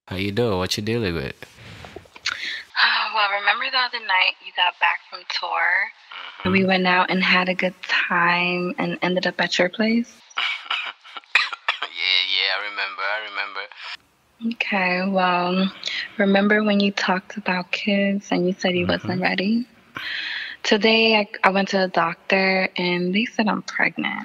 How you doing? What you dealing with? Well, remember the other night you got back from tour? And we went out and had a good time and ended up at your place? Yeah, I remember. Okay, well, remember when you talked about kids and you said you wasn't ready? Today I went to the doctor and they said I'm pregnant.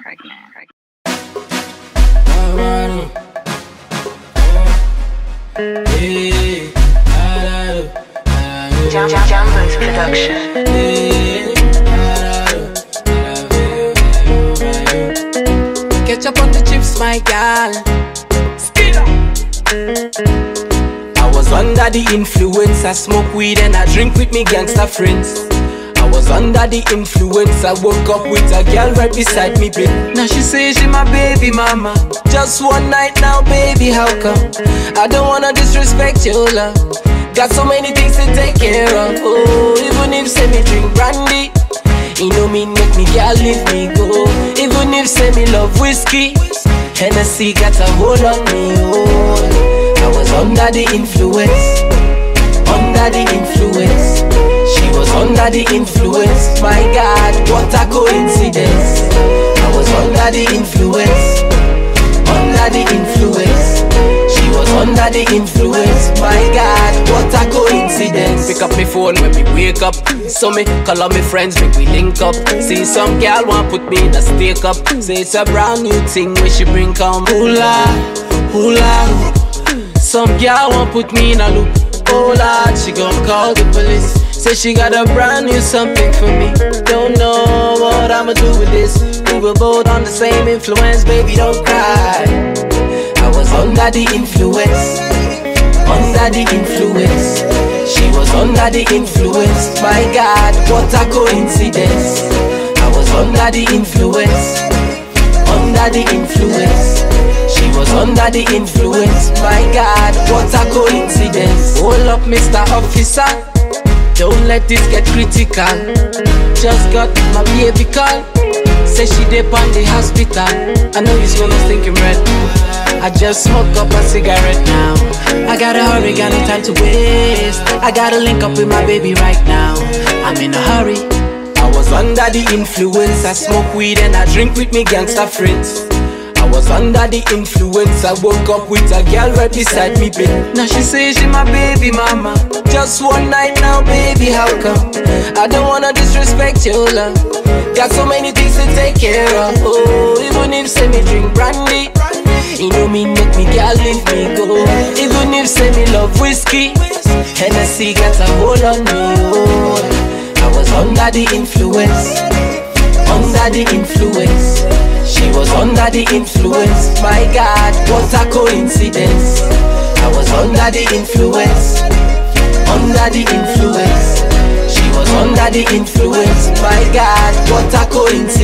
Jambos production. Ketchup on the chips, my gal. I was under the influence. I smoke weed and I drink with me gangster friends. I was under the influence. I woke up with a girl right beside me, babe. Now she says she my baby mama. Just one night now, baby, how come? I don't wanna disrespect your love. Got so many things to take care of. Oh, even if say me drink brandy, you know me make me girl leave me go. Even if say me love whiskey, Hennessy got a hold on me. Oh, I was under the influence. Under the influence. She was under the influence. My God, what a coincidence. I was under the influence. Under the influence. She was under the influence. My God, what a coincidence. Pick up my phone when we wake up. So me call up my friends, make we link up. See some girl want put me in a stake up. Say it's a brand new thing when she bring come. Hula, hula. Some girl want put me in a loop. Oh Lord, she gon' call the police. Say she got a brand new something for me. Don't know what I'ma do with this. We were both on the same influence, baby, don't cry. I was under the influence. Under the influence. She was under the influence. My God, what a coincidence. I was under the influence. Under the influence. She was under the influence. My God, what a coincidence. Hold up, Mr. Officer. Don't let this get critical. Just got my baby call. Say she dip on the hospital. I know you're gonna think I'm red. I just smoke up a cigarette now. I gotta hurry, got no time to waste. I gotta link up with my baby right now. I'm in a hurry. I was under the influence. I smoke weed and I drink with me gangster friends. I was under the influence. I woke up with a girl right beside me, babe. Now she says she my baby mama. Just one night now, baby, how come? I don't wanna disrespect your love. Got so many things to take care of. Oh, even if say me drink brandy, you know me make me girl leave me go. Even if say me love whiskey, Hennessy got a hold on me. Oh, I was under the influence. Under the influence. She was under the influence. My God, what a coincidence. I was under the influence. Under the influence. She was under the influence. My God, what a coincidence.